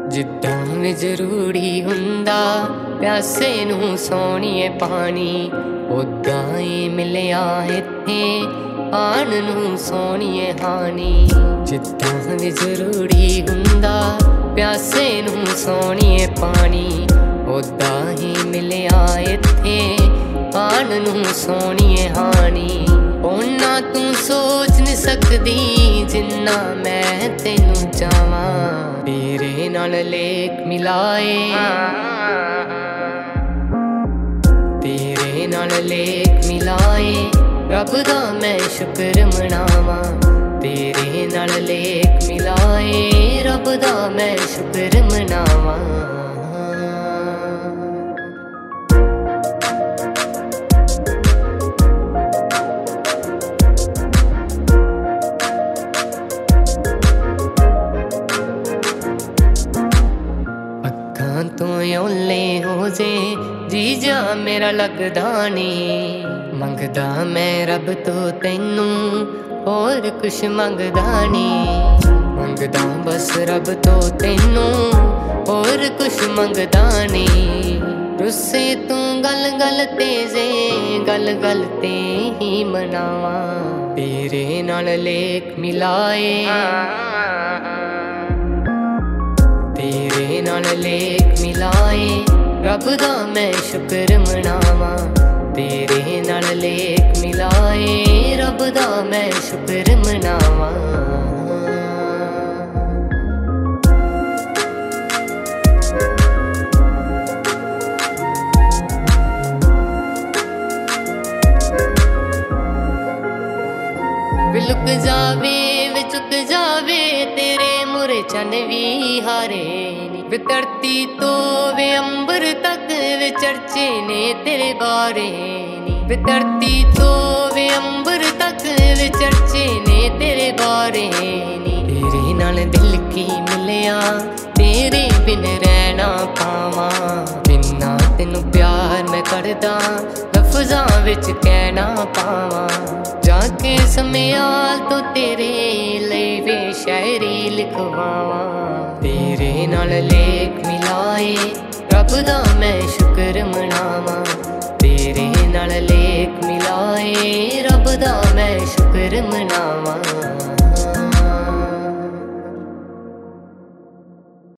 ਜਿੱਦਾਂ ਵੀ ਜ਼ਰੂਰੀ ਹੁੰਦਾ ਪਿਆਸੇ ਨੂੰ ਸੋਹਣੀਏ ਪਾਣੀ, ਉੱਦਾਂ ਹੀ ਮਿਲਿਆ ਇੱਥੇ ਆਣ ਨੂੰ ਸੋਹਣੀਏ ਹਾਣੀ। ਜਿੱਦਾਂ ਵੀ ਜ਼ਰੂਰੀ ਹੁੰਦਾ ਪਿਆਸੇ ਨੂੰ ਸੋਹਣੀਏ ਪਾਣੀ, ਉੱਦਾਂ ਹੀ ਮਿਲਿਆ ਇੱਥੇ ਆਣ ਨੂੰ ਸੋਹਣੀਏ ਹਾਣੀ। ਓਨਾ ਤੂੰ ਸੋਚ ਨਹੀਂ ਸਕਦੀ ਜਿੰਨਾ ਮੈਂ ਤੈਨੂੰ ਚਾਹਾਂ, ਤੇਰੇ ਨਾਲ ਲੇਖ ਮਿਲਾਏ, ਤੇਰੇ ਨਾਲ ਲੇਖ ਮਿਲਾਏ, ਰੱਬ ਦਾ ਮੈਂ ਸ਼ੁਕਰ ਮਨਾਵਾਂ। ਤੇਰੇ ਨਾਲ ਲੇਖ ਮਿਲਾਏ, ਰੱਬ ਦਾ ਮੈਂ ਸ਼ੁਕਰ ਮਨਾਵਾਂ। ਤੂੰ ਓਲੇ ਹੋ ਜੇ ਜੀਜਾ ਮੇਰਾ ਲੱਗਦਾ ਨੀ, ਮੰਗਦਾ ਮੈਂ ਰੱਬ ਤੋਂ ਤੈਨੂੰ ਹੋਰ ਕੁਛ ਮੰਗਦਾ ਨੀ। ਮੰਗਦਾ ਬਸ ਰੱਬ ਤੋਂ ਤੈਨੂੰ ਹੋਰ ਕੁਛ ਮੰਗਦਾ ਨੀ। ਰੁੱਸੇ ਤੂੰ ਗੱਲ ਗੱਲ ਤੇ ਜੇ ਗੱਲ ਗੱਲ ਤੇ ਹੀ ਮਨਾਵਾਂ। ਤੇਰੇ ਨਾਲ ਲੇਖ ਮਿਲਾਏ, ਤੇਰੇ ਨਾਲ ਲੇਖ ਮਿਲਾਏ, ਰੱਬ ਦਾ ਮੈਂ ਸ਼ੁਕਰ ਮਨਾਵਾਂ। ਤੇਰੇ ਨਾਲ ਲੇਖ ਮਿਲਾਏ, ਰੱਬ ਦਾ ਮੈਂ ਸ਼ੁਕਰ ਮਨਾਵਾਂ। ਵੇ ਲੁਕ ਜਾਵੇ ਵੇ ਚੁੱਕ ਜਾਵੇ ਤੇਰੇ ਮੁਰੇ ਚੰਨ ਵੀ ਹਾਰੇ ਨੀ। ਵੇ ਧਰਤੀ ਤੋਂ ਵੇ ਅੰਬਰ ਤੱਕ ਵੇ ਚਰਚੇ ਨੇ ਤੇਰੇ ਬਾਰੇ ਨੀ। ਵੇ ਧਰਤੀ ਤੋਂ ਵੇ ਅੰਬਰ ਤੱਕ ਵੇ ਚਰਚੇ ਨੇ ਤੇਰੇ ਬਾਰੇ ਨੀ। ਤੇਰੇ ਨਾਲ ਦਿਲ ਕੀ ਮਿਲਿਆ ਤੇਰੇ ਬਿਨ ਰਹਿਣਾ ਪਾਵਾਂ। ਜਿੰਨਾ ਤੈਨੂੰ ਪਿਆਰ ਮੈਂ ਕਰਦਾ ਲਫ਼ਜ਼ਾਂ ਵਿੱਚ ਕਹਿਣਾ ਪਾਵਾਂ। ਜਾ ਕੇ ਸਮਿਆਲ ਤੋਂ ਤੇਰੇ ਲਈ ਵੇ ਸ਼ਾਇਰੀ ਲਿਖਵਾਵਾਂ। ਤੇਰੇ ਨਾਲ ਲੇਖ ਮਿਲਾਏ, ਰੱਬ ਦਾ ਮੈਂ ਸ਼ੁਕਰ ਮਨਾਵਾਂ। ਤੇਰੇ ਨਾਲ ਲੇਖ ਮਿਲਾਏ, ਰੱਬ ਦਾ ਮੈਂ ਸ਼ੁਕਰ ਮਨਾਵਾਂ।